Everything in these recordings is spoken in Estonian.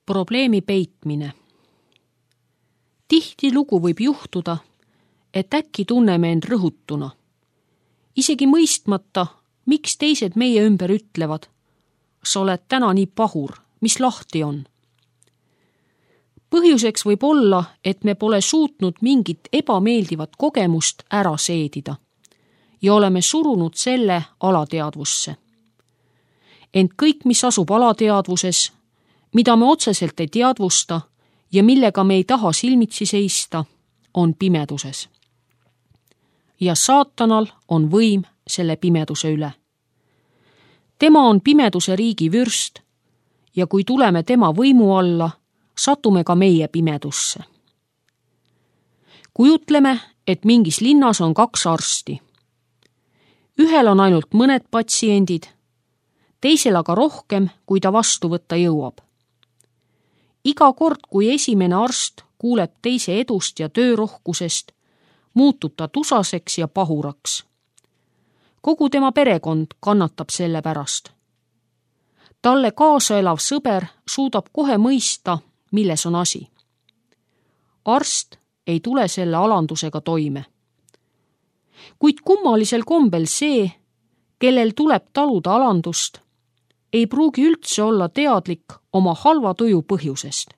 Probleemi peitmine. Tihtilugu võib juhtuda, et äkki tunneme end rõhutuna, isegi mõistmata, miks teised meie ümber ütlevad: sa oled täna nii pahur, mis lahti on. Põhjuseks võib olla, et me pole suutnud mingit ebameeldivat kogemust ära seedida ja oleme surunud selle alateadvusse. Ent kõik, mis asub alateadvuses, mida me otseselt ei teadvusta ja millega me ei taha silmitsi seista, on pimeduses. Ja saatanal on võim selle pimeduse üle. Tema on pimeduse riigi vürst ja kui tuleme tema võimu alla, satume ka meie pimedusse. Kujutleme, et mingis linnas on 2 arsti. Ühel on ainult mõned patsiendid, teisel aga rohkem, kui ta vastu võtta jõuab. Iga kord, kui esimene arst kuuleb teise edust ja töörohkusest, muutub ta tusaseks ja pahuraks. Kogu tema perekond kannatab selle pärast. Talle kaasa elav sõber suudab kohe mõista, milles on asi. Arst ei tule selle alandusega toime. Kuid kummalisel kombel see, kellel tuleb taluda alandust, ei pruugi üldse olla teadlik oma halva tuju põhjusest.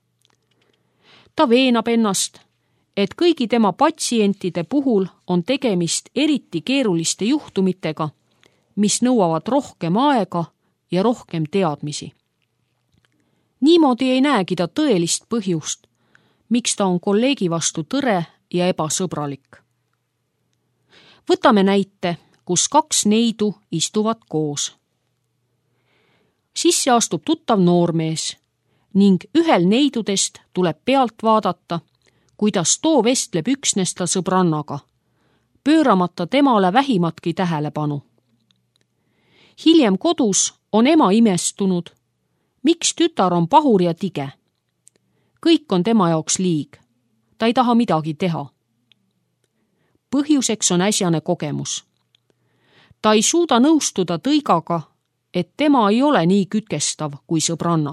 Ta veenab ennast, et kõigi tema patsientide puhul on tegemist eriti keeruliste juhtumitega, mis nõuavad rohkem aega ja rohkem teadmisi. Niimoodi ei näegi ta tõelist põhjust, miks ta on kolleegi vastu tõre ja ebasõbralik. Võtame näite, kus 2 neidu istuvad koos. Sisse astub tuttav noormees ning ühel neidudest tuleb pealt vaadata, kuidas too vestleb üksnes ta sõbrannaga, pööramata temale vähimatki tähelepanu. Hiljem kodus on ema imestunud, miks tütar on pahur ja tige. Kõik on tema jaoks liig, ta ei taha midagi teha. Põhjuseks on äsjane kogemus. Ta ei suuda nõustuda tõigaga, et tema ei ole nii kütkestav kui sõbranna.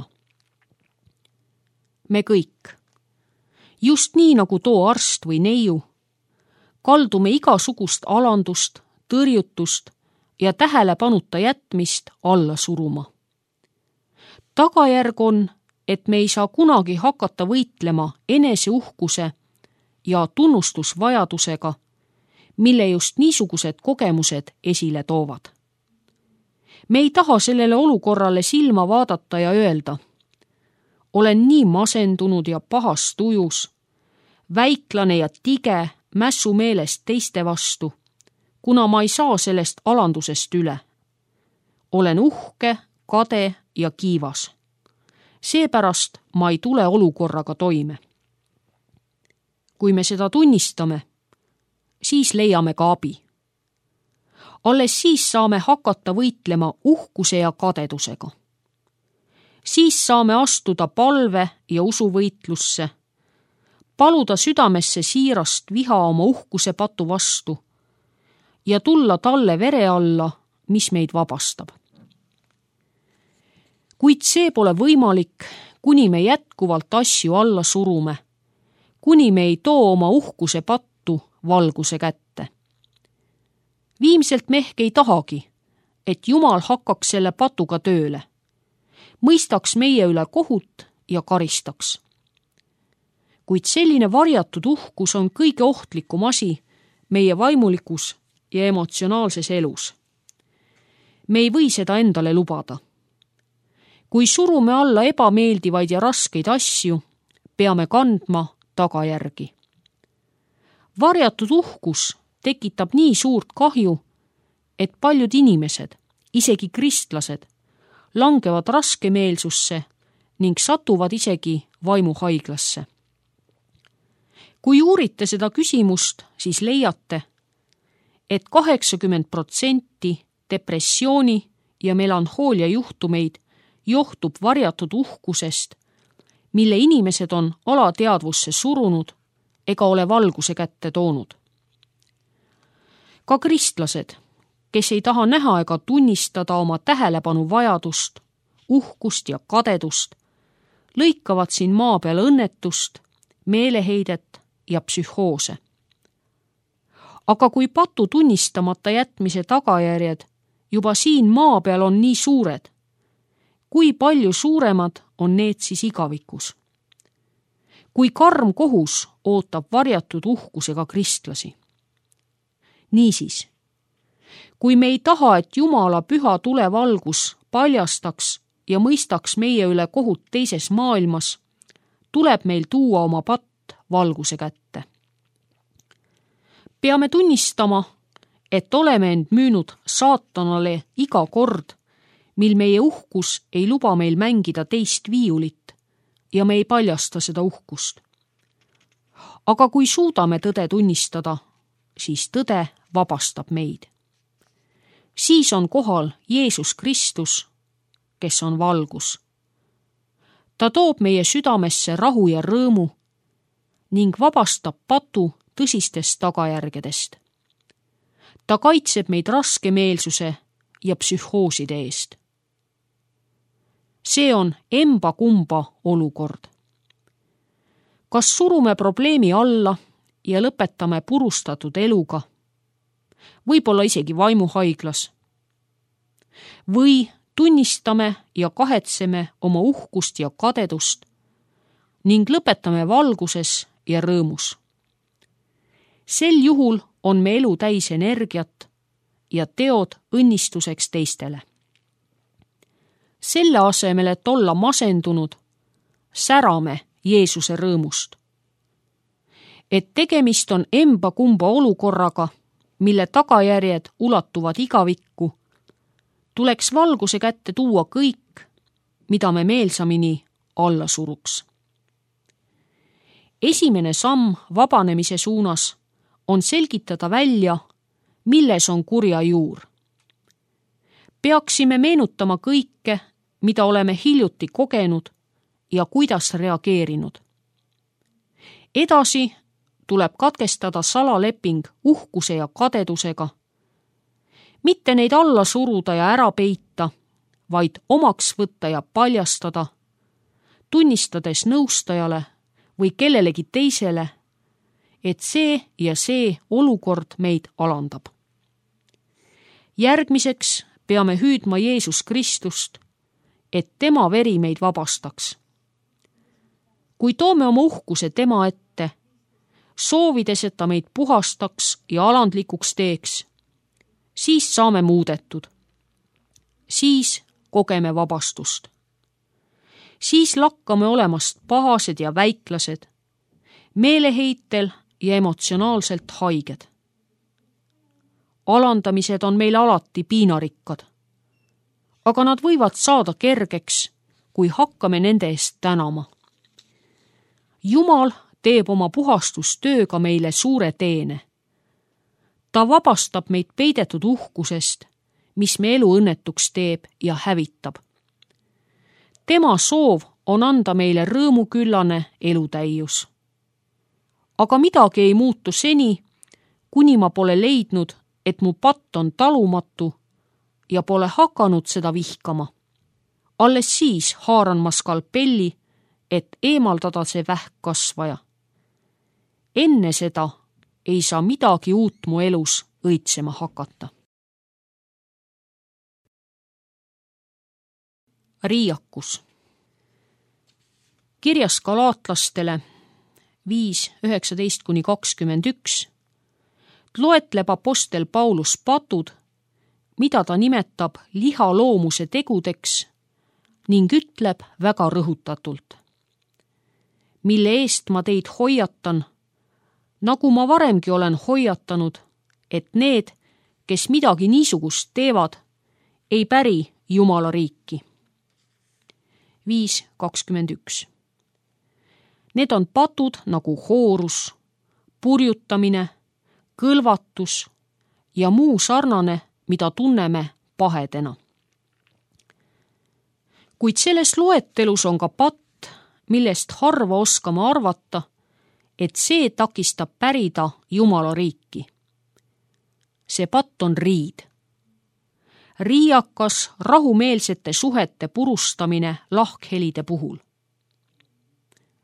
Me kõik, just nii nagu too arst või neiu, kaldume igasugust alandust, tõrjutust ja tähelepanuta jätmist alla suruma. Tagajärg on, et me ei saa kunagi hakata võitlema eneseuhkuse ja tunnustusvajadusega, mille just niisugused kogemused esile toovad. Me ei taha sellele olukorrale silma vaadata ja öelda: olen nii masendunud ja pahas tujus, väiklane ja tige mässumeelest teiste vastu, kuna ma ei saa sellest alandusest üle. Olen uhke, kade ja kiivas. Seepärast ma ei tule olukorraga toime. Kui me seda tunnistame, siis leiame ka abi. Alles siis saame hakata võitlema uhkuse ja kadedusega. Siis saame astuda palve ja usuvõitlusse, paluda südamesse siirast viha oma uhkuse patu vastu ja tulla talle vere alla, mis meid vabastab. Kuid see pole võimalik, kuni me jätkuvalt asju alla surume, kuni me ei too oma uhkuse pattu valguse kätte. Viimselt me ehk ei tahagi, et Jumal hakkaks selle patuga tööle, mõistaks meie üle kohut ja karistaks. Kuid selline varjatud uhkus on kõige ohtlikum asi meie vaimulikus ja emotsionaalses elus. Me ei või seda endale lubada. Kui surume alla ebameeldivaid ja raskeid asju, peame kandma tagajärgi. Varjatud uhkus tekitab nii suurt kahju, et paljud inimesed, isegi kristlased, langevad raskemeelsusse ning satuvad isegi vaimuhaiglasse. Kui uurite seda küsimust, siis leiate, et 80% depressiooni ja melanhoolia juhtumeid johtub varjatud uhkusest, mille inimesed on alateadvusse surunud ega ole valguse kätte toonud. Ka kristlased, kes ei taha näha ega tunnistada oma tähelepanu vajadust, uhkust ja kadedust, lõikavad siin maa peal õnnetust, meeleheidet ja psühhoose. Aga kui patu tunnistamata jätmise tagajärjed juba siin maa peal on nii suured, kui palju suuremad on need siis igavikus? Kui karm kohus ootab varjatud uhkusega kristlasi. Niisiis, kui me ei taha, et Jumala püha tulevalgus paljastaks ja mõistaks meie üle kohut teises maailmas, tuleb meil tuua oma patt valguse kätte. Peame tunnistama, et oleme end müünud saatanale iga kord, mil meie uhkus ei luba meil mängida teist viiulit ja me ei paljasta seda uhkust. Aga kui suudame tõde tunnistada, siis tõde vabastab meid. Siis on kohal Jeesus Kristus, kes on valgus. Ta toob meie südamesse rahu ja rõõmu ning vabastab patu tõsistest tagajärgedest. Ta kaitseb meid raskemeelsuse ja psühhooside eest. See on emba-kumba olukord. Kas surume probleemi alla ja lõpetame purustatud eluga, võib-olla isegi vaimuhaiglas, või tunnistame ja kahetseme oma uhkust ja kadedust ning lõpetame valguses ja rõõmus. Sel juhul on me elu täis energiat ja teod õnnistuseks teistele. Selle asemel, et olla masendunud, särame Jeesuse rõõmust. Et tegemist on emba-kumba olukorraga, mille tagajärjed ulatuvad igavikku, tuleks valguse kätte tuua kõik, mida me meelsamini alla suruks. Esimene samm vabanemise suunas on selgitada välja, milles on kurja juur. Peaksime meenutama kõike, mida oleme hiljuti kogenud ja kuidas reageerinud. Edasi tuleb katkestada salaleping uhkuse ja kadedusega, mitte neid alla suruda ja ära peita, vaid omaks võtta ja paljastada, tunnistades nõustajale või kellelegi teisele, et see ja see olukord meid alandab. Järgmiseks peame hüüdma Jeesus Kristust, et tema veri meid vabastaks. Kui toome oma uhkuse tema ette, soovides, et ta meid puhastaks ja alandlikuks teeks, siis saame muudetud. Siis kogeme vabastust. Siis lakkame olemast pahased ja väiklased, meeleheitel ja emotsionaalselt haiged. Alandamised on meil alati piinarikkad, aga nad võivad saada kergeks, kui hakkame nende eest tänama. Jumal teeb oma puhastustööga meile suure teene. Ta vabastab meid peidetud uhkusest, mis me elu õnnetuks teeb ja hävitab. Tema soov on anda meile rõõmuküllane elutäius. Aga midagi ei muutu seni, kuni ma pole leidnud, et mu patt on talumatu ja pole hakanud seda vihkama. Alles siis haaran ma skalpelli, et eemaldada see vähkkasvaja. Enne seda ei saa midagi uut mu elus õitsema hakata. Riiakus. Kirjas galaatlastele 5:19-21 loetleb apostel Paulus patud, mida ta nimetab lihaloomuse tegudeks ning ütleb väga rõhutatult. Mille eest ma teid hoiatan, nagu ma varemgi olen hoiatanud, et need, kes midagi niisugust teevad, ei päri Jumala riiki. 5:21. Need on patud nagu hoorus, purjutamine, kõlvatus ja muu sarnane, mida tunneme pahedena. Kuid selles loetelus on ka patt, millest harva oskame arvata, et see takistab pärida Jumala riiki. See patt on riid. Riiakas rahumeelsete suhete purustamine lahkhelide puhul.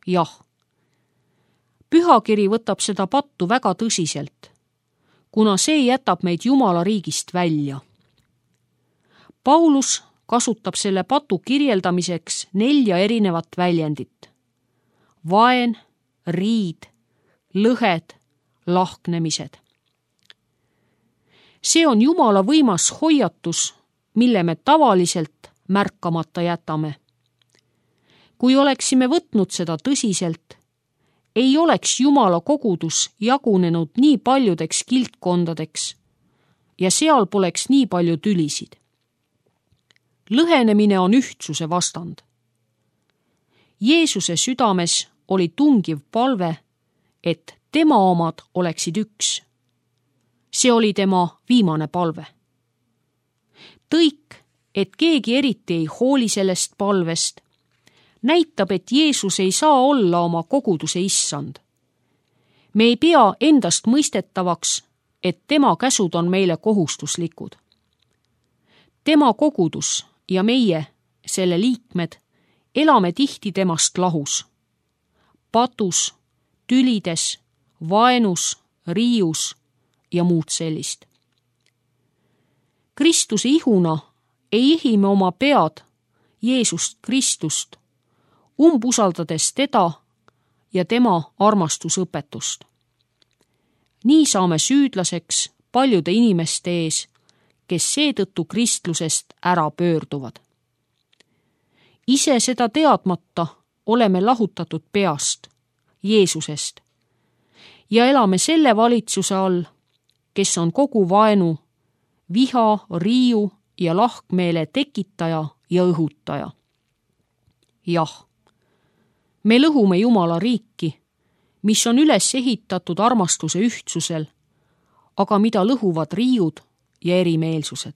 Jah, pühakiri võtab seda pattu väga tõsiselt, kuna see jätab meid Jumala riigist välja. Paulus kasutab selle patu kirjeldamiseks 4 erinevat väljendit: vaen, riid, lõhed, lahknemised. See on Jumala võimas hoiatus, mille me tavaliselt märkamata jätame. Kui oleksime võtnud seda tõsiselt, ei oleks Jumala kogudus jagunenud nii paljudeks kildkondadeks ja seal poleks nii palju tülisid. Lõhenemine on ühtsuse vastand. Jeesuse südames oli tungiv palve, et tema omad oleksid üks. See oli tema viimane palve. Tõik, et keegi eriti ei hooli sellest palvest, näitab, et Jeesus ei saa olla oma koguduse issand. Me ei pea endast mõistetavaks, et tema käsud on meile kohustuslikud. Tema kogudus ja meie, selle liikmed, elame tihti temast lahus. Patus, tülides, vaenus, riius ja muud sellist. Kristuse ihuna ei ehi me oma pead Jeesust Kristust, umbusaldades teda ja tema armastusõpetust. Nii saame süüdlaseks paljude inimeste ees, kes seetõttu kristlusest ära pöörduvad. Ise seda teadmata oleme lahutatud peast, Jeesusest, ja elame selle valitsuse all, kes on kogu vaenu, viha, riiu ja lahkmeele tekitaja ja õhutaja. Jah, me lõhume Jumala riiki, mis on üles ehitatud armastuse ühtsusel, aga mida lõhuvad riiud ja erimeelsused.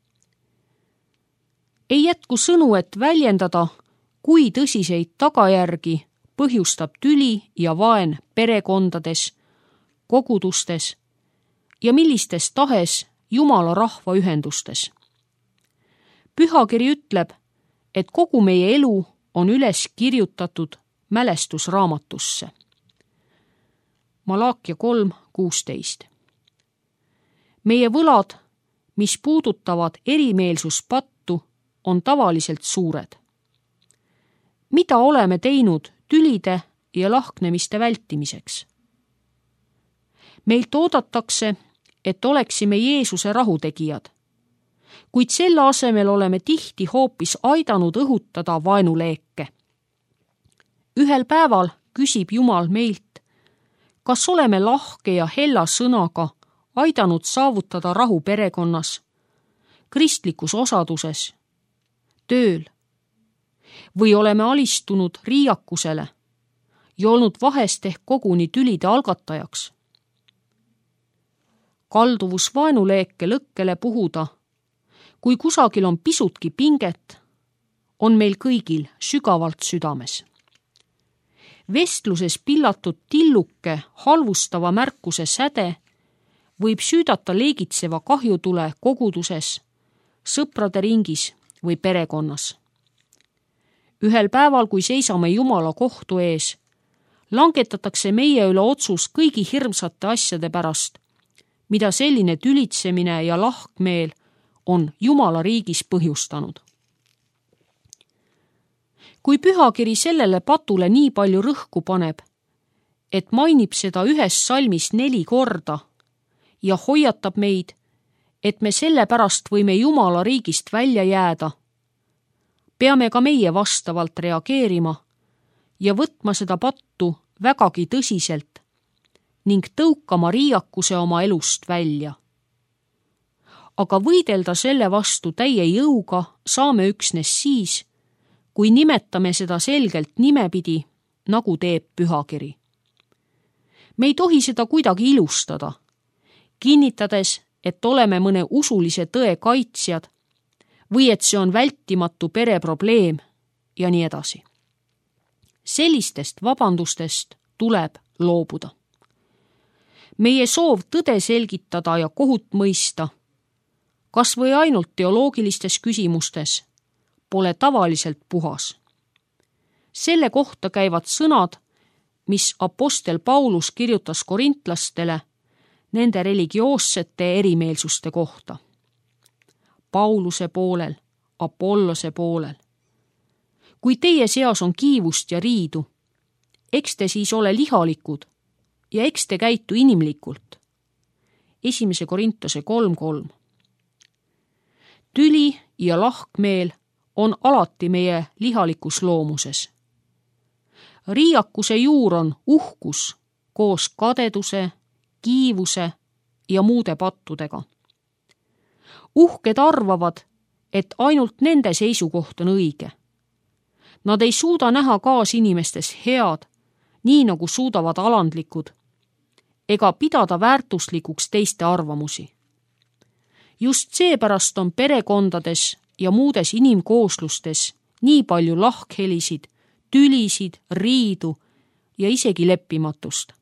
Ei jätku sõnu, et väljendada, kui tõsiseid tagajärgi põhjustab tüli ja vaen perekondades, kogudustes ja millistes tahes Jumala rahva ühendustes. Pühakiri ütleb, et kogu meie elu on üles kirjutatud mälestusraamatusse. Malaakia 3:16. Meie võlad, mis puudutavad erimeelsuspattu, on tavaliselt suured. Mida oleme teinud tülide ja lahknemiste vältimiseks? Meilt oodatakse, et oleksime Jeesuse rahutegijad, kuid selle asemel oleme tihti hoopis aidanud õhutada vaenuleeke. Ühel päeval küsib Jumal meilt, kas oleme lahke ja hella sõnaga aidanud saavutada rahu perekonnas, kristlikus osaduses, tööl, või oleme alistunud riiakusele ja olnud vahest ehk koguni tülide algatajaks. Kalduvus vaenuleeke lõkkele puhuda, kui kusagil on pisutki pinget, on meil kõigil sügavalt südames. Vestluses pillatud tilluke halvustava märkuse säde võib süüdata leegitseva kahjutule koguduses, sõprade ringis või perekonnas. Ühel päeval, kui seisame Jumala kohtu ees, langetatakse meie üle otsus kõigi hirmsate asjade pärast, mida selline tülitsemine ja lahkmeel on Jumala riigis põhjustanud. Kui pühakiri sellele patule nii palju rõhku paneb, et mainib seda ühes salmis 4 korda ja hoiatab meid, et me sellepärast võime Jumala riigist välja jääda, peame ka meie vastavalt reageerima ja võtma seda pattu vägagi tõsiselt ning tõukama riiakuse oma elust välja. Aga võidelda selle vastu täie jõuga saame üksnes siis, kui nimetame seda selgelt nimepidi, nagu teeb pühakiri. Me ei tohi seda kuidagi ilustada, kinnitades, et oleme mõne usulise tõe kaitsjad või et see on vältimatu pereprobleem ja nii edasi. Sellistest vabandustest tuleb loobuda. Meie soov tõde selgitada ja kohut mõista, kas või ainult teoloogilistes küsimustes, pole tavaliselt puhas. Selle kohta käivad sõnad, mis apostel Paulus kirjutas korintlastele nende religioossete erimeelsuste kohta. Pauluse poolel, Apollose poolel. Kui teie seas on kiivust ja riidu, eks te siis ole lihalikud ja eks te käitu inimlikult. 1. Korintuse 3:3. Tüli ja lahkmeel on alati meie lihalikus loomuses. Riiakuse juur on uhkus koos kadeduse, kiivuse ja muude pattudega. Uhked arvavad, et ainult nende seisukoht on õige. Nad ei suuda näha kaasinimestes head, nii nagu suudavad alandlikud, ega pidada väärtuslikuks teiste arvamusi. Just seepärast on perekondades ja muudes inimkooslustes nii palju lahkhelisid, tülisid, riidu ja isegi leppimatust.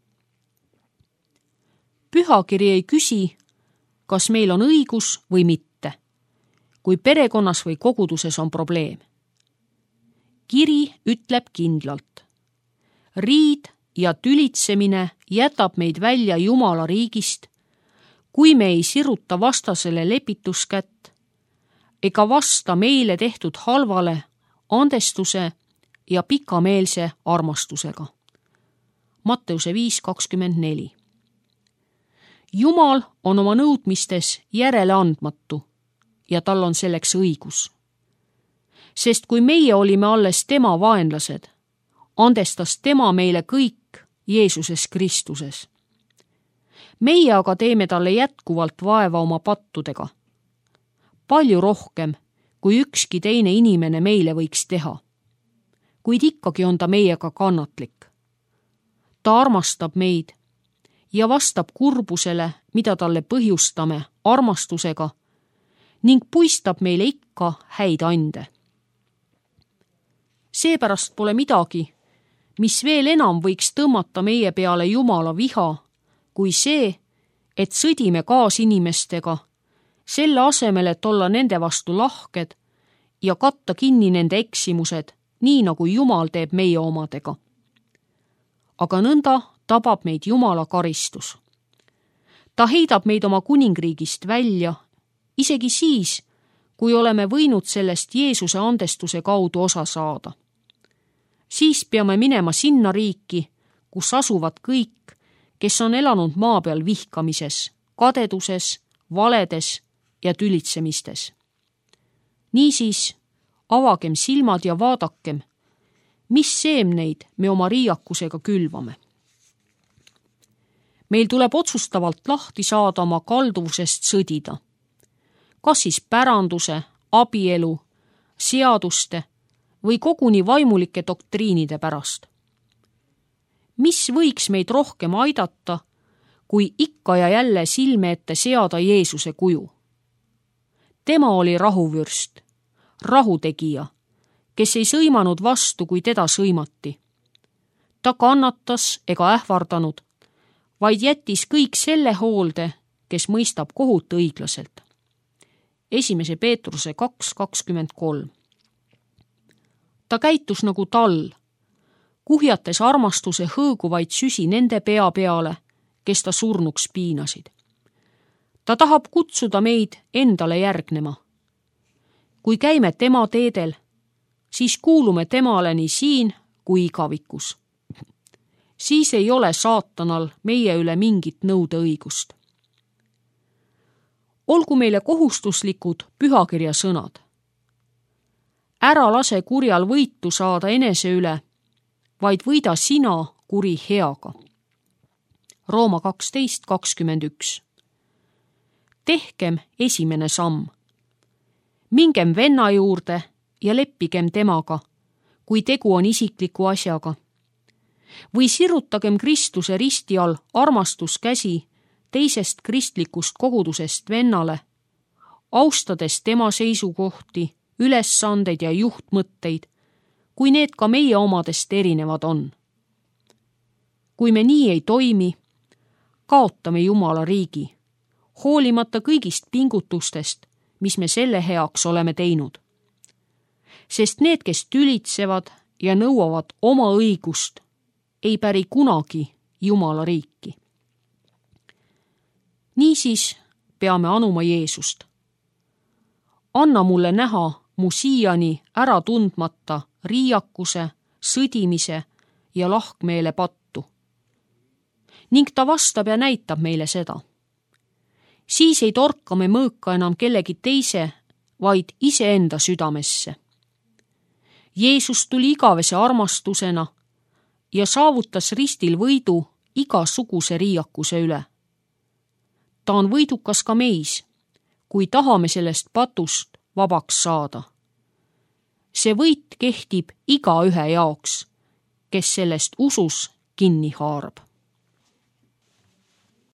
Pühakiri ei küsi, kas meil on õigus või mitte, kui perekonnas või koguduses on probleem. Kiri ütleb kindlalt: riid ja tülitsemine jätab meid välja Jumala riigist, kui me ei siruta vastasele lepituskätt ega vasta meile tehtud halvale andestuse ja pikameelse armastusega. Matteuse 5:24. Jumal on oma nõudmistes järeleandmatu ja tal on selleks õigus. Sest kui meie olime alles tema vaenlased, andestas tema meile kõik Jeesuses Kristuses. Meie aga teeme talle jätkuvalt vaeva oma pattudega. Palju rohkem, kui ükski teine inimene meile võiks teha. Kuid ikkagi on ta meiega kannatlik. Ta armastab meid ja vastab kurbusele, mida talle põhjustame, armastusega ning puistab meile ikka häid ande. Seepärast pole midagi, mis veel enam võiks tõmmata meie peale Jumala viha, kui see, et sõdime kaasinimestega, selle asemel, et olla nende vastu lahked ja katta kinni nende eksimused, nii nagu Jumal teeb meie omadega. Aga nõnda tabab meid Jumala karistus. Ta heidab meid oma kuningriigist välja, isegi siis, kui oleme võinud sellest Jeesuse andestuse kaudu osa saada. Siis peame minema sinna riiki, kus asuvad kõik, kes on elanud maa peal vihkamises, kadeduses, valedes ja tülitsemistes. Niisiis, avagem silmad ja vaadakem, mis seemneid me oma riiakusega külvame. Meil tuleb otsustavalt lahti saada oma kalduvusest sõdida. Kas siis päranduse, abielu, seaduste või koguni vaimulike doktriinide pärast. Mis võiks meid rohkem aidata, kui ikka ja jälle silme ette seada Jeesuse kuju? Tema oli rahuvürst, rahutegija, kes ei sõimanud vastu, kui teda sõimati. Ta kannatas ega ähvardanud, vaid jättis kõik selle hoolde, kes mõistab kohut õiglaselt. 1. Peetruse 2:23. Ta käitus nagu tall, kuhjates armastuse hõõguvaid süsi nende pea peale, kes ta surnuks piinasid. Ta tahab kutsuda meid endale järgnema. Kui käime tema teedel, siis kuulume temale nii siin kui igavikus. Siis ei ole saatanal meie üle mingit nõudeõigust. Olgu meile kohustuslikud pühakirja sõnad. Ära lase kurjal võitu saada enese üle, vaid võida sina kuri heaga. Rooma 12:21. Tehkem esimene samm. Mingem venna juurde ja leppigem temaga, kui tegu on isikliku asjaga. Või sirutagem Kristuse risti all armastuskäsi teisest kristlikust kogudusest vennale, austades tema seisukohti, ülesandeid ja juhtmõtteid, kui need ka meie omadest erinevad on. Kui me nii ei toimi, kaotame Jumala riigi, hoolimata kõigist pingutustest, mis me selle heaks oleme teinud. Sest need, kes tülitsevad ja nõuavad oma õigust, ei päri kunagi Jumala riiki. Niisiis peame anuma Jeesust. Anna mulle näha mu siiani ära tundmata riiakuse, sõdimise ja lahkmeele pattu. Ning ta vastab ja näitab meile seda. Siis ei torka me mõõka enam kellegi teise, vaid iseenda südamesse. Jeesus tuli igavese armastusena ja saavutas ristil võidu igasuguse riiakuse üle. Ta on võidukas ka meis, kui tahame sellest patust vabaks saada. See võit kehtib igaühe jaoks, kes sellest usus kinni haarab.